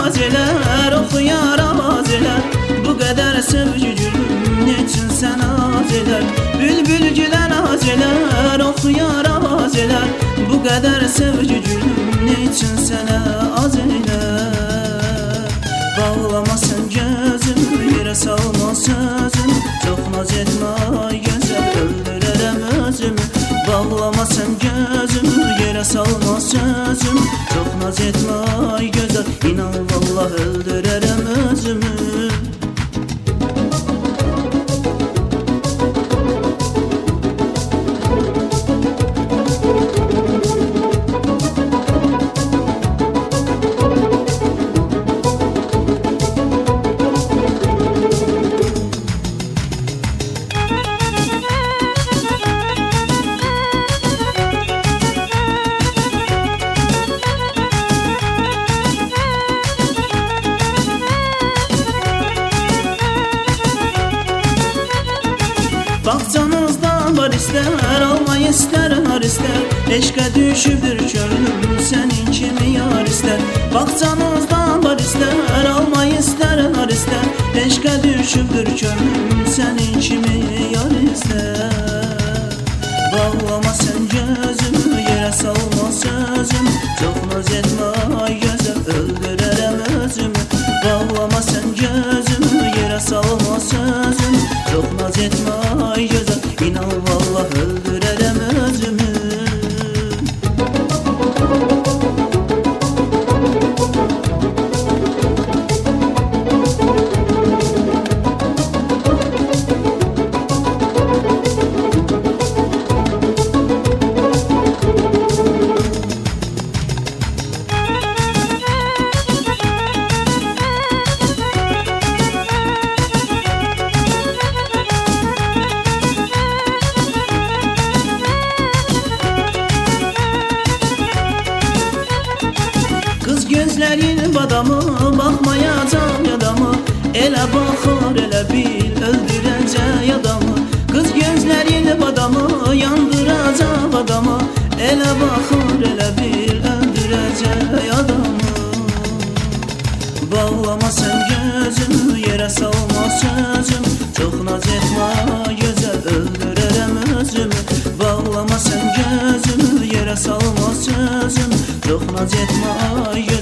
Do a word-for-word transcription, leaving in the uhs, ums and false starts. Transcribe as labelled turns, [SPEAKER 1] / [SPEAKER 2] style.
[SPEAKER 1] nazeler, oxuyar avazeler. Bu qədər sevgi gülüm, neçin sən azelər. Bülbül gülər azelər, oxuyar avazelər. Bu qədər sevgi gülüm, neçin sənə azelər. Bağlama sən gözümü, yerə salma sözümü. Çox naz etmə ay gözəl, öldürərəm özümü. Bağlama sən gözümü, yerə salma sözümü. Çox naz etmə ay gözəl, inan vallah öldürərəm özümü. Bağçanızda var istər, almayı istər, har istər. Eşqə düşübdür könlüm, sənin kimi yar istər. Bağçanızda var istər, almayı istər, har istər. Eşqə düşübdür könlüm, sənin kimi yar istər. Bağlama sən gözümü, yerə salma sözümü. Çox naz etmə ay gözəl, öldürərəm özümü. Bağlama sən gözümü, yerə salma sözümü. Çox naz etmə ay gözəl, inan vallah öldürərəm özümü. Gözlərin badamı, baxmayacaq yadamı. Elə baxar, elə bil, öldürəcək adamı. Qız gözlərin badamı, yandıracaq adamı. Elə baxar, elə bil, öldürəcək adamı. Bağlama sən gözümü, yerə salma sözüm. Çox naz etmə gözəl, öldürərəm özümü. Bağlama sən gözümü, yerə salma sözüm. Çox naz etmə gözəl,